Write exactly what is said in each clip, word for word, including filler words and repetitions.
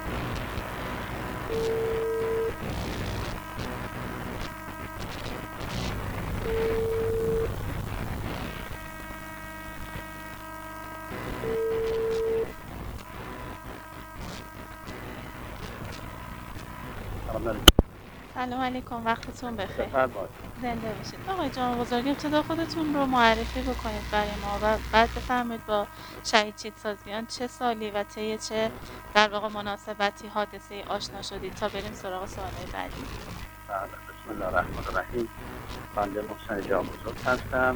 سلام علیکم، وقتتون بخیر. بفرمایید. زنده باشید. آقای جان بزرگ، ابتدا خودتون رو معرفی بکنید برای ما و بعد بفرمایید با شهید چیتسازیان چه سالی و طی چه در واقع مناسبتی حادثه آشنا شدید تا بریم سراغ سوالای بعدی. بسم الله الرحمن الرحیم. بنده محسن جان بزرگ هستم.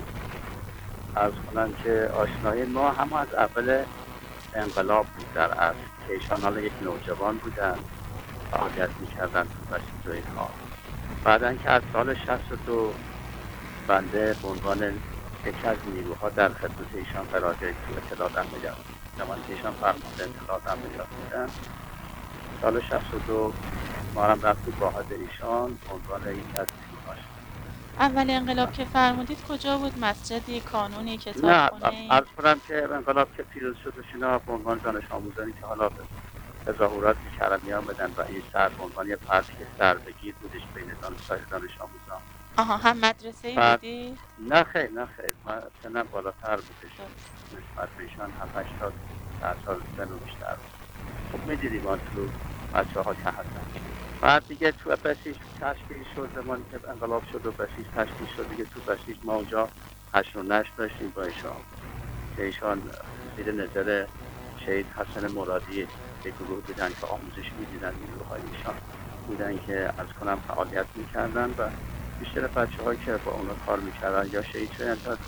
عرض کنم که آشنایی ما هم از اول انقلاب بود در اصل که ایشان حالا یک نوجوان بودن، فعالیت میکردن تو بسیج و اینها. بعدن که از سال شصت و دو بنده به عنوان یکی از نیروها در خدمت ایشان قرار گرفت تو اطلاعات عملیات. زمانی که ایشان فرمانده اطلاعات عملیات بودن سال شصت و دو ما هم رفتیم با حد ایشان به عنوان یکی از نیروهاش. اول انقلاب که فرمودید کجا بود؟ مسجدی، کانونی، نه کتابخونه‌ای؟ عرض کنم که انقلاب که پیروز شد و شنا به عنوان دانش آموزانی که حالا تظاهرات میکردن می آمدن و این سر به عنوان یه فرض که سر بگیر بودش بین دانشگاه دانش آموزان. آها، هم مدرسه‌ای بعد بودی؟ نه خیر نه خیر من سنم بالاتر بودش نسبت به ایشان هفت هشتاد ده سال سن و بیشتر بود. خب میدیدیم ما تو بچه ها که هستن. بعد دیگه تو بسیج تشکیل شد زمانی که انقلاب شد و بسیج تشکیل شد دیگه تو بسیج ما اونجا هشت و نشت داشتیم با ایشان که ایشان زیر نظر شهید حسن مرادی یک گروه بودن که آموزش میدیدن نیروهای ایشان بودن که از کنم فعالیت میکردن و بیشتر بچه هایی که با اونا کار میکردن یا شهید شدن تا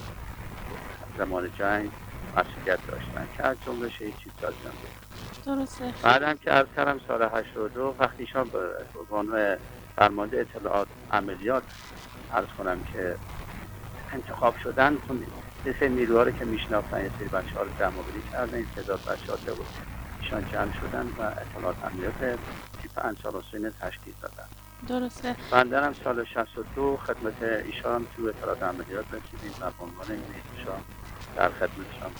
زمان جنگ مسئولیت داشتن که از جمله شهید چیتسازیان بود. درسته. بعدم که از سرم سال هشتاد و دو وقتی ایشان به عنوان فرمانده اطلاعات عملیات عرض کنم که انتخاب شدن یه سری نیروها رو که میشناختن یه سری بچه ها رو جمع‌آوری کردن، این تعداد بچه ها که بود ایشان جمع شدن و اطلاعات عملیات تیپ انصار حسین تشکیل دادن. درسته. بنده هم سال شصت و دو خدمت ایشان تو اطلاعات عملیات رسیدیم و به عنوان این ایشان در خدمتشان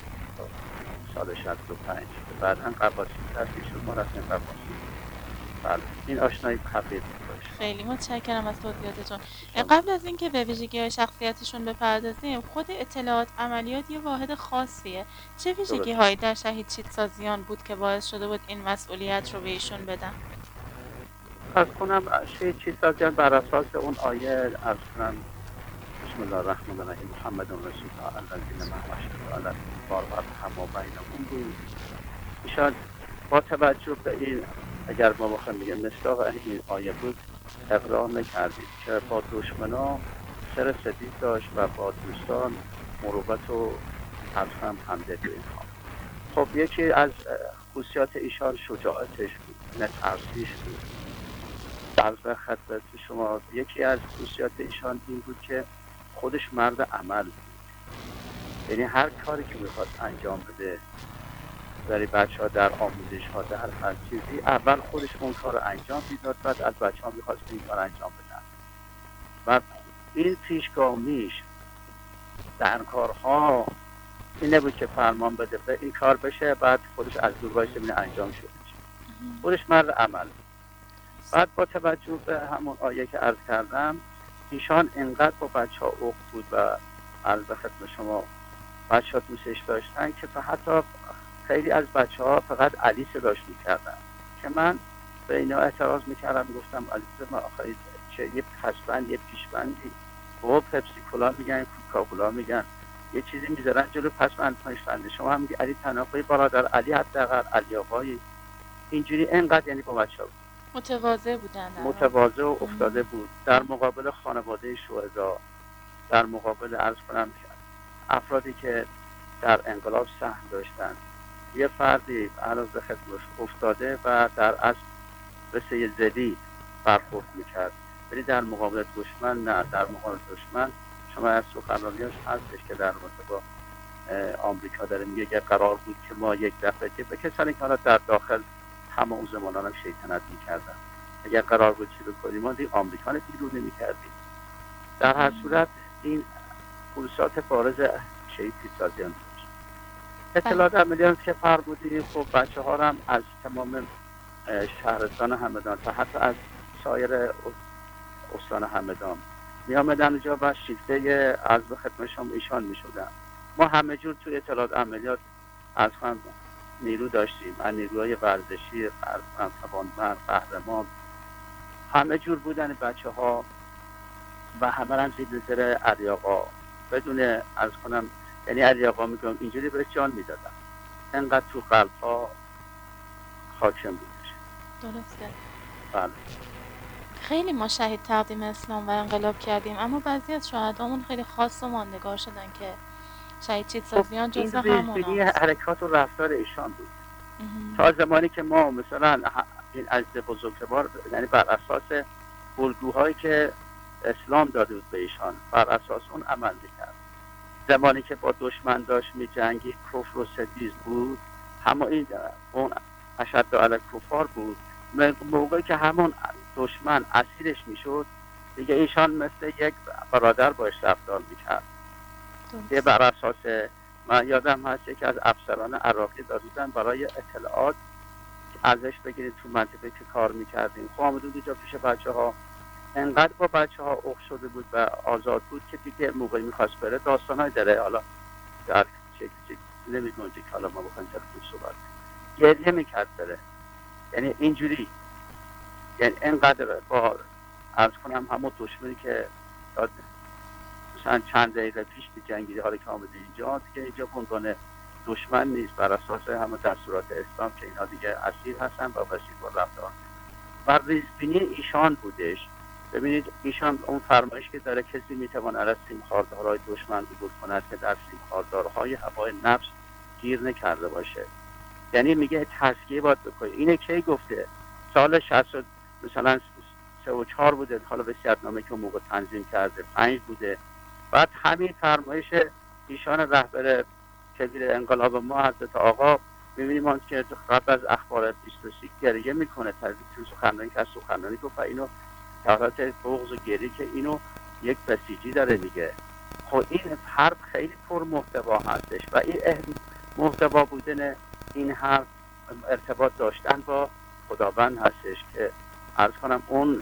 سال شصت و پنج بعد هم قباسی تشکیل شد ما رفتیم قباسی. بله این آشنایی خفیف باشه. خیلی متشکرم از توضیحاتتون. قبل از اینکه به ویژگی‌های شخصیتشون بپردازیم، خود اطلاعات عملیات یه واحد خاصیه. چه ویژگی‌هایی در شهید چیتسازیان بود که باعث شده بود این مسئولیت رو به ایشون بدن؟ از کنم شهید چیتسازیان بر اساس اون آیه از کنم بسم الله الرحمن الرحیم محمد رسول الله الذین معه اشداء علی الکفار رحماء بینهم بود. ایشان با توجه به این اگر ما بخوایم بگیم مصداق این آیه بود اقرار نکردید که با دشمنان سر سدید داشت و با دوستان مروت و حرفم همدلی اینها. خب یکی از خصوصیات ایشان شجاعتش بود، نترسیش بود. در خدمت شما یکی از خصوصیات ایشان این بود که خودش مرد عمل بود، یعنی هر کاری که میخواست انجام بده برای بچه ها در آموزش ها در هر چیزی اول خودش اون کار رو انجام میداد بعد از بچه ها میخواست این کار انجام بدن و این پیشگامیش در کارها این نبود که فرمان بده به این کار بشه بعد خودش از دور وایسه ببینه انجام شده میشه. خودش مرد عمل. بعد با توجه به همون آیه که عرض کردم ایشان انقدر با بچه ها عقد بود و عرض خدمت شما بچه ها دوستش داشتن که حتی خیلی از بچه ها فقط علی صداش میکردن که من به اینا اعتراض میکردم گفتم علی ما آخری چه یه پسبند یه پیشبندی و پپسی کولا میگن کوکا کولا میگن یه چیزی میذارن جلو پسبند پیشبنده شما هم میگی علی تناقی برادر علی حداقل علی آقایی اینجوری انقدر یعنی با بچه ها متواضع بودن متواضع و افتاده بود در مقابل خانواده شهدا، در مقابل عرض کنم افرادی که در انقلاب سهم داشتن. یه فردی عرض خدمتش افتاده و در اصل به سیزدی برخورد میکرد ولی در مقابل دشمن نه. در مقابل دشمن شما از سخنرانیاش هستش که در مورد با آمریکا داره میگه که قرار بود که ما یک دفعه که به کسانی که در داخل همه اون زمانان هم شیطنت میکردن اگر قرار بود چی بکنیم ما دیگه آمریکا رو رو نمیکردیم. در هر صورت این خصوصات بارز شهید چیتسازیان داشت. اطلاعات عملیات که فرمودی خب بچه ها هم از تمام شهرستان همدان تا حتی از سایر استان همدان می آمدن اونجا و شیفته از به خدمت شما ایشان می شدن. ما همه جور توی اطلاعات عملیات از هم نیرو داشتیم، از نیروهای ورزشی، توانمند، قهرمان، همه جور بودن بچه ها و همه هم زیر نظر علی آقا بدون از کنم، یعنی علی آقا میگم اینجوری بهش جان میدادم، انقدر تو قلب ها حاکم بودش. درسته. بله. خیلی ما شهید تقدیم اسلام و انقلاب کردیم، اما بعضی از شهدامون خیلی خاص و ماندگار شدن که شهید چیتسازیان جزو همون این هست. حرکات و رفتار ایشان بود. تا زمانی که ما مثلا این عزیز بزرگوار، یعنی بر اساس الگوهایی که اسلام داده بود به ایشان، بر اساس اون عمل میکرد. زمانی که با دشمن داشت میجنگید، کفر و ستیز بود، همه این اون اشد علی کفار بود. موقعی که همون دشمن اسیرش میشد، دیگه ایشان مثل یک برادر باش رفتار میکرد. یه بر اساس، من یادم هست یکی از افسران عراقی دادن برای اطلاعات ازش بگیرید تو منطقه که کار میکردیم. خب آمدود اینجا پیش بچه ها، انقدر با بچه ها اخ شده بود و آزاد بود که دیگه موقعی میخواست بره داستان های داره، حالا در چک چک نمیدونم که حالا ما بخوایم تلفون صحبت گریه میکرد بره، یعنی اینجوری، یعنی انقدر با عرض کنم همون دشمنی که مثلا چند دقیقه پیش دی جنگیده، حالا که آمده اینجا دیگه اینجا به عنوان دشمن نیست، بر اساس همون دستورات اسلام که اینا دیگه اسیر هستن و وسیع با رفتار و ریزبینی ایشان بودش. ببینید ایشان اون فرمایش که داره کسی میتواند از سیمخواردارهای دشمن عبور کند که در سیمخواردارهای هوای نفس گیر نکرده باشه، یعنی میگه تزکیه باید بکنه. اینه کی گفته؟ سال شصت مثلا سه و چهار بوده، حالا وصیت‌نامه که اون موقع تنظیم کرده پنج بوده. بعد همین فرمایش ایشان رهبر کبیر انقلاب ما حضرت آقا می‌بینیم اون که قبل از اخبار بیست و سه گریه میکنه، تو سخنرانی که سخنرانی گفت اینو حالت بغض و گریه که اینو یک بسیجی داره میگه. خب این حرف خیلی پر محتوا هستش و این محتوا بودن این حرف ارتباط داشتن با خداوند هستش که عرض کنم اون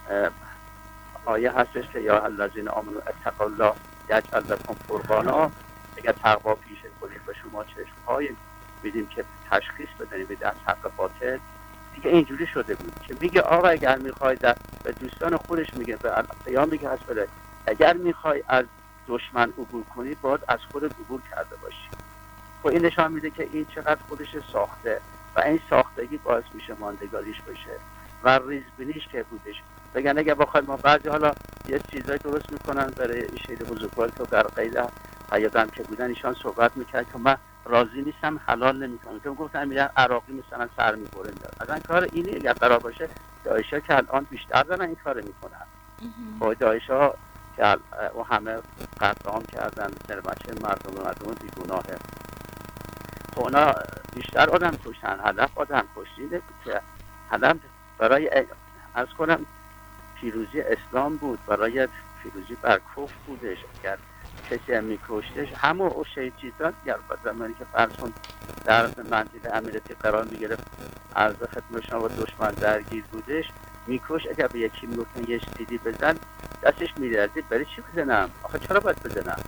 آیه هستش که یا الذین آمنوا اتقوا الله یجعل لکم فرقانا، اگر تقوا پیش کنید به شما چشم‌های میدیم که تشخیص بدنید به از حق باطل. دیگه اینجوری شده بود که میگه آقا اگر میخوای به دوستان خودش میگه به پیام میگه هست بله اگر میخوای از دشمن عبور کنی باید از خودت عبور کرده باشی. خب این نشان میده که این چقدر خودش ساخته و این ساختگی باعث میشه ماندگاریش بشه و ریزبینیش که بودش. بگن اگر بخواید ما بعضی حالا یه چیزایی درست میکنن برای این شهید بزرگوار که در قید حیاتم که بودن ایشان صحبت میکرد که من راضی نیستم حلال نمیکنم، که گفتن میگن عراقی مثلا سر میبره میاد. اصلا کار اینه اگر قرار باشه داعشا که الان بیشتر دارن این کار میکنن. خب داعشا که و همه قتل عام کردن مثل بچه مردم مردم بیگناهه، خب اونا بیشتر آدم کشتن، هدف آدم کشتی که هدف برای از کنم پیروزی اسلام بود، برای پیروزی بر کفر بودش. اگر کسی هم میکشتش همون او شهید چیزان در زمانی که فرسون در منطقه امیراتی قرار میگرفت از خدمت شما و دشمن درگیر بودش میکش. اگر به یکی میگفتن یه چیزی بزن دستش میلرزید، برای چی بزنم؟ آخه چرا باید بزنم؟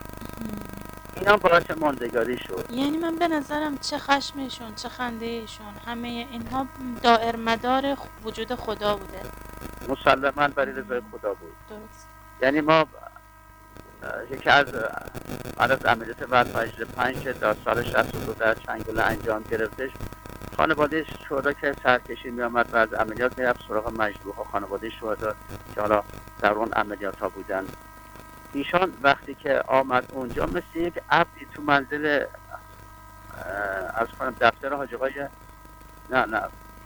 اینا باعث ماندگاری شد. یعنی من به نظرم چه خشمشون چه خنده ایشون همه اینها دائر مدار وجود خدا بوده، مسلماً برای رضای خدا بود. درست. یعنی ما یکی از بعد از عملیات ورفجر پنج که در سال شصت و دو در چنگل انجام گرفتش، خانواده شهدا که سرکشی می آمد و از عملیات میرفت سراغ مجروح ها، خانواده شهدا که حالا در اون عملیات ها بودن. ایشان وقتی که آمد اونجا مثل یک عبدی تو منزل از کنم دفتر حاج آقای نه نه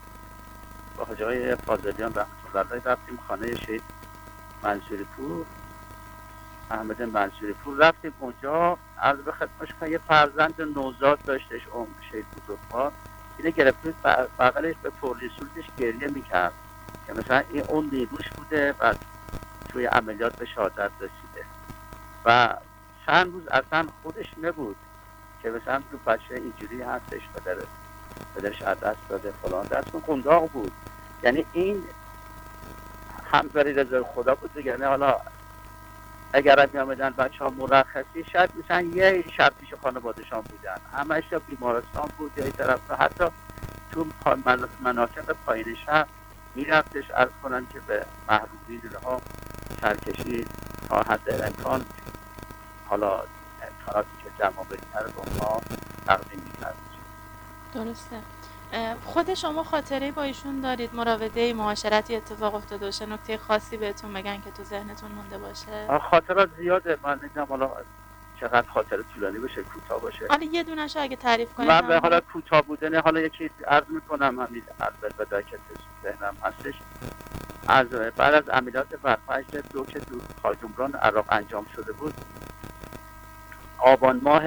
با حاج آقای فاضلیان رحمت الله علیه رفتیم خانه شهید منصوری پور، احمد منصوری پور. رفتیم اونجا عرض به خدمتش که یه فرزند نوزاد داشتش اون شهید بزرگوار، اینه گرفتید بغلش به پرلیسولش گریه میکرد که مثلا این اون نیروش بوده و توی عملیات به شهادت رسیده و چند روز اصلا خودش نبود که مثلا تو بچه اینجوری هستش بدره. پدرش از دست داده فلان، دست قنداق بود. یعنی این هم بری رضای خدا بود دیگه. یعنی حالا اگر هم میامدن بچه ها مرخصی شاید مثلا یه شب پیش خانواده‌شان بودن، همش یا بیمارستان بود یا این طرف، حتی تو مناطق پایین شهر میرفتش عرض کنن که به محرومین ها سرکشی تا حد امکان حالا امکاناتی که جمع بهتر به اونها تقدیم میکرد. درسته. خود شما خاطره با ایشون دارید؟ مراوده معاشرتی اتفاق افتاده باشه، نکته خاصی بهتون بگن که تو ذهنتون مونده باشه؟ خاطرات زیاده، من نمیدونم حالا چقدر خاطره طولانی باشه کوتاه باشه. حالا یه دونه‌شو اگه تعریف کنید. من به حالا کوتاه بودن حالا یکی عرض میکنم، همین البته که ذهنم هستش. از بعد از عملیات برفجر دو که تو خاجمران عراق انجام شده بود، آبان ماه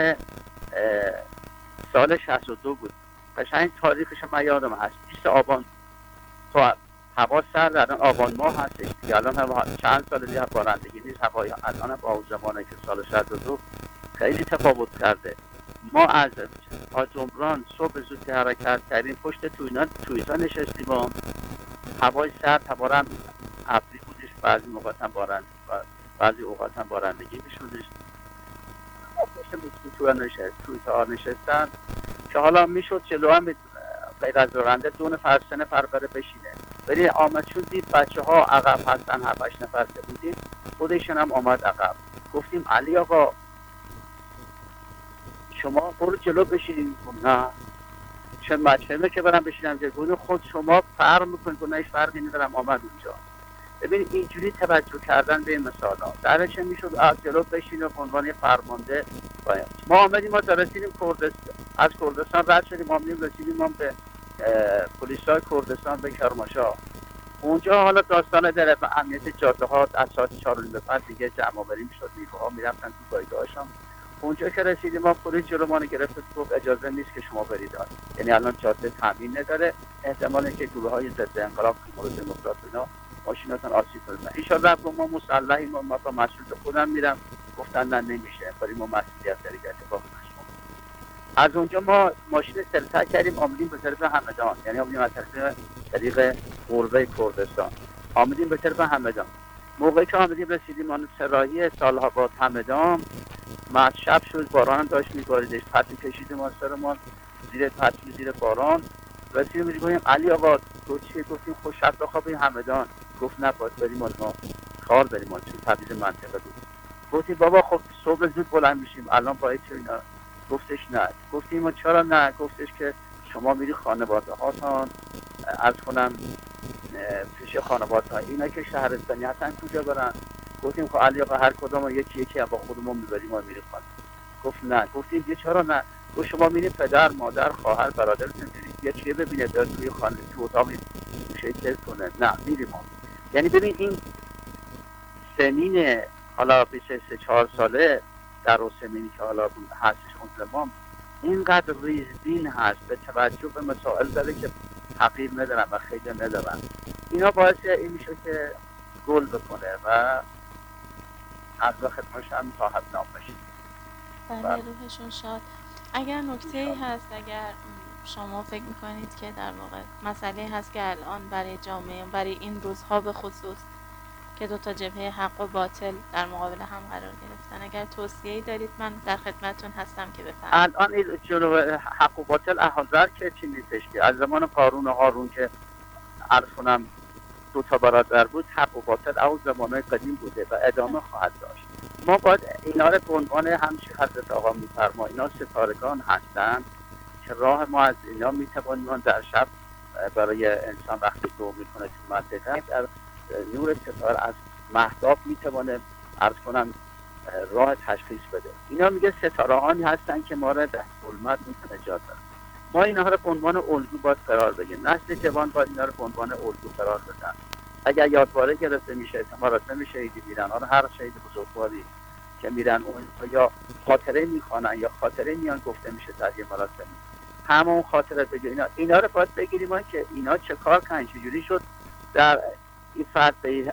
سال شصت و دو بود. قشنگ تاریخش من یادم هست، بیست آبان. تو هوا سرد، الان آبان ماه هستش دیگه، الان هوا چند سال دیگه بارندگی نیست، هوای الان با اون زمانه که سال شصت و دو خیلی تفاوت کرده. ما از خاجمران صبح زود حرکت کردیم، پشت توینا تویزا نشستیم و هوای سرد، هوا هم ابری بودش، بعضی موقعات هم بارند بعضی اوقات هم بارندگی میشودش. پشت تویزا نشست تویزا نشستن که حالا میشد جلو هم غیر از راننده دو نفر سه نفر بره بشینه، ولی آمد شد دید بچه ها عقب هستن، هفت هشت نفر که بودیم، خودشون هم آمد عقب. گفتیم علی آقا شما برو جلو بشینیم. نه چه مجمعه که برم بشینم جلو، خود شما فرق میکنید. نه هیچ فرقی ندارم، آمد اونجا. ببین اینجوری توجه کردن به این مثال ها درش میشد از جلو بشینه به عنوان فرمانده باید. ما آمدیم، ما رسیدیم کردستان، از کردستان رد شدیم، آمدیم رسیدیم ما به پلیسای کردستان به کرمانشاه. اونجا حالا داستان داره به امنیت جاده ها از ساعت چهار به بعد دیگه جمع آوری میشد، نیروها میرفتن تو پایگاهشون. اونجا که رسیدیم ما پلیس جلو ما گرفت، گفت اجازه نیست که شما برید، یعنی الان جاده تامین نداره، احتمال اینکه گروه های ضد انقلاب مورد دموکرات اینا ماشیناتون آسیب بزنن. ان شاء الله ما مسلحیم، ما با مسئول خودم میرم، گفتن نه نمیشه، ولی ما مسئولیت داریم که اتفاق نشه. از اونجا ما ماشین سلطه کردیم، آمدیم به طرف همدان، یعنی آمدیم از طرف طریق قربه کردستان، آمدیم به طرف همدان. موقعی که آمدیم رسیدیم آن سراحی سال‌آباد همدان، ما شب شد، باران داشت می‌باریدش، پتو کشیدیم ما سرمان زیر پتو زیر باران. رسیدیم میگیم علی آقا تو چیه؟ گفتیم خوش شب بخوابیم همدان. گفت نه باید بریم، ما کار داریم، ما چون تبعیض منطقه بود. گفتیم بابا خب صبح زود بلند میشیم، الان باید چه اینا؟ گفتش نه. گفتیم ما چرا نه؟ گفتش که شما میری خانواده هاتون، عرض کنم پیش خانواده ها اینا که شهرستانی هستن کجا برن؟ گفتیم خب علی آقا هر کدوم یکی یکی با خودمون میبریم ما میریم خانه. گفت نه. گفتیم دیگه چرا نه؟ گفت شما میرید پدر مادر خواهر برادرتون یه چیه ببینه در توی خانه تو اتاق شکل کنه. نه میریم ما. یعنی ببین این سنین حالا بیست و سه چهار ساله در اون سنینی که حالا هستش اون زمان اینقدر ریزبین هست، به توجه به مسائل داره که تغییر ندارن و خیلی ندارن. اینا باعث این میشه که گل بکنه و از خدمتش هم صاحب نام بشید. بله روحشون شاد. اگر نکته‌ای هست، اگر شما فکر میکنید که در واقع مسئله هست که الان برای جامعه، برای این روزها به خصوص که دو تا جبهه حق و باطل در مقابل هم قرار گرفتن، اگر توصیه‌ای دارید من در خدمتتون هستم که بفرمایید. الان این جلو حق و باطل احاضر که چی نیستش که از زمان قارون و هارون که عرض کنم دو تا برادر بود، حق و باطل از زمانهای قدیم بوده و ادامه خواهد داشت. ما باید اینا رو به عنوان همچی حضرت آقا میفرما اینا ستارگان هستن که راه ما از اینا میتوانیم در شب برای انسان وقتی دو میکنه تو منطقه در نور ستاره از مهتاب میتوانه عرض کنم راه تشخیص بده. اینا میگه ستاره هایی هستن که ما را در ظلمت میتونه نجات بدن. ما اینا رو به عنوان الگو باید قرار بگیم، نسل جوان باید اینا رو به عنوان الگو قرار بدن. اگر یادواره گرفته میشه مراسم شهیدی میرن، آن هر شهید بزرگواری که میرن اون یا خاطره میخوانن یا خاطره میان گفته میشه در یه مراسم، همون خاطره بگیر. اینا اینا رو باید بگیریم که اینا چه کار کردن، چجوری شد در این فرد به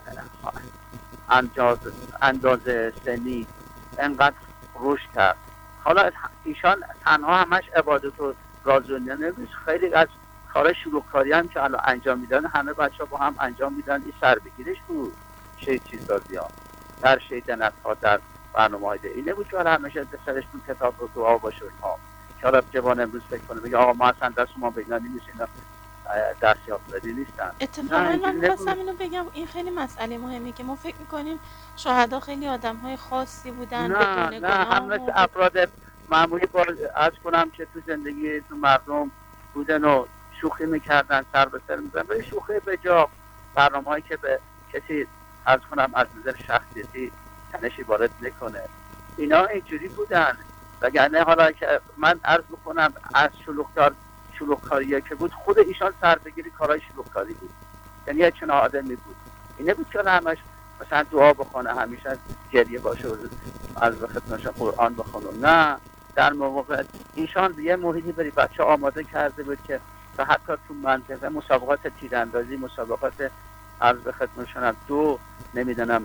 انداز اندازه سنی انقدر رشد کرد. حالا ایشان تنها همش عبادت و رازونیا نمیشه. خیلی از کار شلوغکاری هم که الان انجام میدن همه بچه ها با هم انجام میدن. این سر بگیرش بود شهید چیزسازی ها در شیطنت ها در برنامه های ده. اینه بود که حالا همیشه سرشتون کتاب و دعا باشه ها که حالا جوان امروز فکر کنه بگه آقا ما اصلا دست ما بگنا نیست، اینا دست یافتادی نیستن. اتفاقا من خواستم اینو بگم، این خیلی مسئله مهمی که ما فکر میکنیم شهدا خیلی آدم های خاصی بودن نه بدون نه گناه هم مثل و افراد معمولی با از کنم که تو زندگی تو مردم بودن و شوخی میکردن، سر به سر میزن به شوخی به جا برنامه هایی که به کسی از کنم از نظر شخصیتی تنشی وارد نکنه، اینا اینجوری بودن. وگرنه حالا که من عرض بکنم از شلوغکار شلوغکاریه که بود، خود ایشان سر بگیری کارهای شلوغکاری بود، یعنی یه چنان آدمی بود. اینه بود که همش مثلا دعا بخونه، همیشه گریه باشه و از خدمتش قرآن بخونه. نه، در مواقع ایشان یه محیطی بری بچه آماده کرده بود که تا حتی تو منطقه مسابقات تیراندازی، مسابقات عرض به خدمتشون دو نمیدونم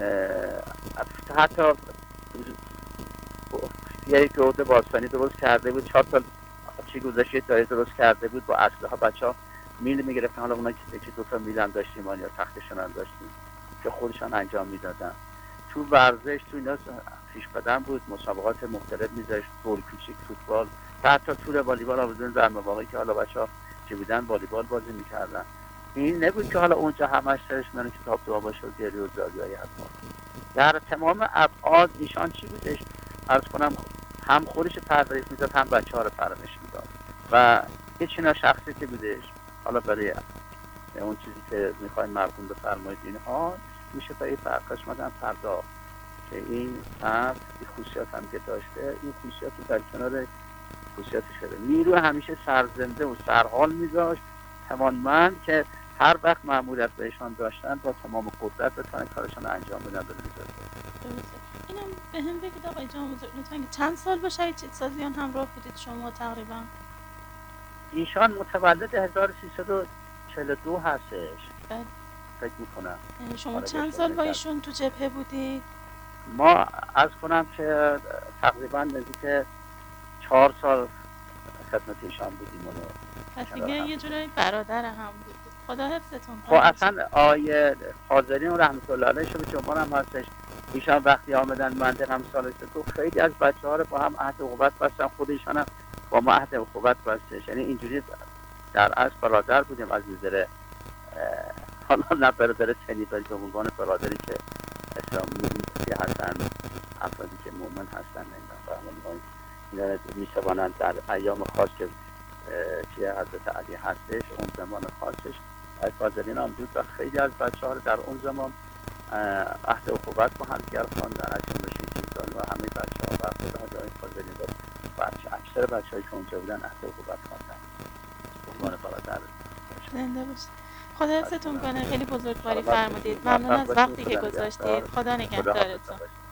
حتی یک گرد بازفنی درست کرده بود، چهار تا چی گذاشته داره درست کرده بود با اسلحه. بچه ها میل میگرفتن، حالا اونا که دو تا میل هم داشتیم یا تختشون هم داشتیم که خودشان انجام میدادن. تو ورزش تو اینا پیش قدم بود، مسابقات مختلف میذاشت، گل کوچیک، فوتبال، حتی تور والیبال آوردن در مواقعی که حالا بچه‌ها چه بودن والیبال بازی میکردن. این نبود که حالا اونجا همش سرش من کتاب دعا باشه و گریه و زاریای حتما. در تمام ابعاد ایشان چی بودش؟ عرض کنم هم خودش پرورش میداد هم بچه‌ها رو پرورش میداد و یه چینا شخصیتی بودش. حالا برای اون چیزی که میخواین مرحوم بفرمایید اینها میشه برای فرقش مدن فردا که این فرد این خصوصیات هم که داشته، این خصوصیات رو در کنار خصوصیات شده نیرو همیشه سرزنده و سرحال میذاشت، توانمند که هر وقت مأموریت بهشان داشتن با تمام قدرت بتونن کارشان رو انجام بدن. اینم به هم بگید آقای جان بزرگ لطفاً چند سال با شهید چیزسازیان همراه بودید شما تقریبا؟ ایشان متولد هزار و سیصد و چهل و دو هستش بله. فکر میکنم. شما چند سال با ایشون تو جبهه بودید؟ ما از کنم که تقریبا نزدیک چهار سال خدمت ایشان بودیم. پس دیگه یه جورایی برادر هم بودید. خدا حفظتون کنه. خب اصلا آیه حاضرین رحمت الله علیه شب جمعه هم هستش. ایشان وقتی آمدن منطقه هم سال تو خیلی از بچه ها رو با هم عهد اخوت بستن، خود ایشان هم با ما عهد اخوت بستش. یعنی اینجوری در اصل برادر بودیم از نظر حالا نه برادر سنی بلکه به عنوان برادری که اسلامی هستن، افرادی که مؤمن هستن اینا میتوانند در ایام خاص که چیه حضرت علی هستش اون زمان خاصش از فاضلین هم بود و خیلی از بچه ها در اون زمان عهد اخوت با هم دیگر خواندن از جمله شیطان و همه بچه ها و خود حضرت فاضلین و بچه اکثر بچه هایی که اونجا بودن عهد اخوت خواندن به عنوان برادر. زنده باشید. خدا حفظتون کنه. خیلی بزرگواری فرمودید. ممنون از وقتی که گذاشتید. خدا نگهدارتون.